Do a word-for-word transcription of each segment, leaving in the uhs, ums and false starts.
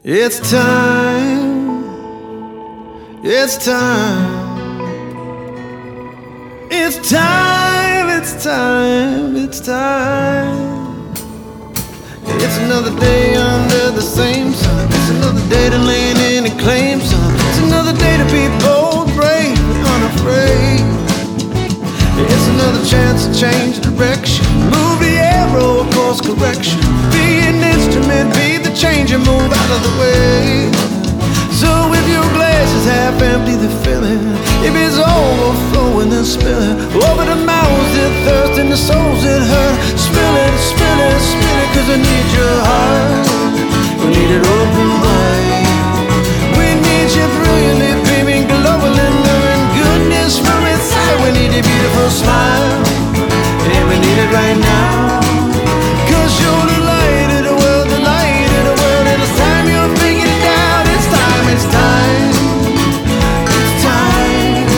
It's time, it's time, it's time, it's time, it's time. It's another day under the same sun. It's another day to lean in and claim some. It's another day to be bold, brave, and unafraid. It's another chance to change direction. Move the arrow, course correction. Be an instrument, be the change and move out of the way. So if your glass is half empty, the filling. If it's overflowing, then spill it over the mouths that thirst and the souls that hurt. Spill it, spill it, spill it, cause I need your heart. We need it open wide. We need you brilliantly beaming, glowing, and knowing goodness from inside. We need a beautiful smile, and we need it right now. Cause you're the light of the world, the light of the world, and it's time you're figuring it out. It's time, it's time, it's time,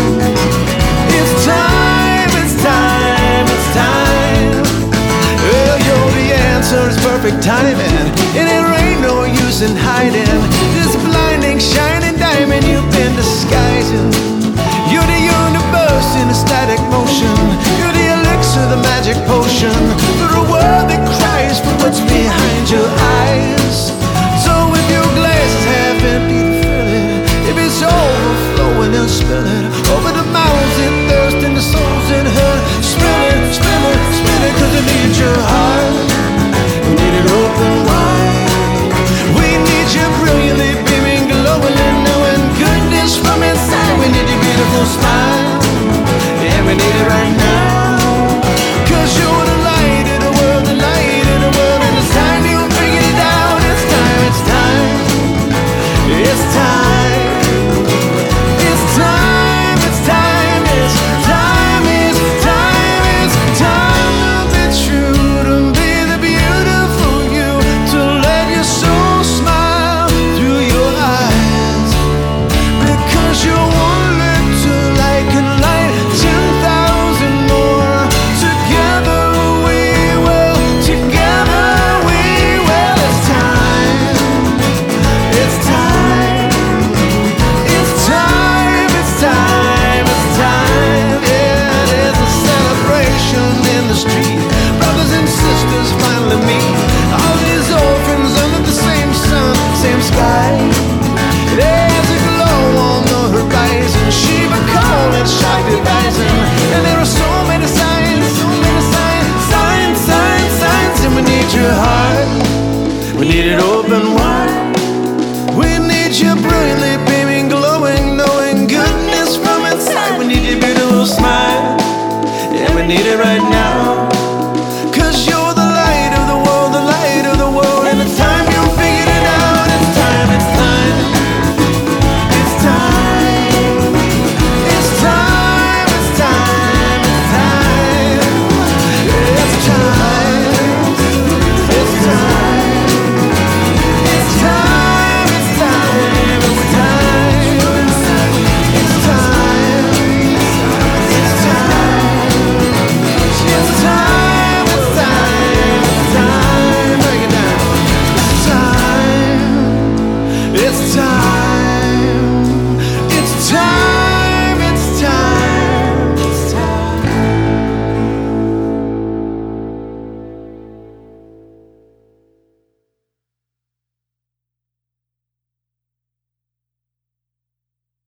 it's time, it's time, it's time. Well, you're the answer, it's perfect timing, and there ain't no use in hiding this blinding, shining diamond you've been disguising. You're the universe in a static motion. You're the elixir, the magic potion for a world that cries for what's behind your eyes. So if your glass is half empty, then fill it. If it's overflowing, then spill it over the mouths that thirst and the souls that hurt. Spill it, spill it, spill it, cause I need your heart. We need it open wide. We need you brilliantly beaming, glowing, and knowing goodness from inside. We need your beautiful smile, and we need it right now. Cause you're the light of the world, the light of the world, and it's time you figured it out. It's time, it's time, it's time, it's time, it's time, it's time, it's time, it's time to be true, to be the beautiful you, to let your soul smile through your eyes. Because you're one little light can light ten thousand more. Together we will, together we will. It's time, it's time, it's time, it's time, it's time. Yeah, there's a celebration in the street. Brothers and sisters finally meet. All these orphans under the same sun, same sky. There's a glow on the horizon. Shiva calling, Shakti rising. And there are so many signs, so many signs, signs, signs, signs. And we need your heart. We need it open wide. We need you brilliantly beaming, glowing, knowing goodness from inside. We need your beautiful smile, and we need it right now. Cause you're the light of the world, the light of the world, and it's time you figured it out. It's time, it's time, it's time, it's time, it's time, it's time, it's time, it's time, it's time, it's time, it's time, it's time, it's time, it's time, it's time, it's time. Break it down. It's time, it's time.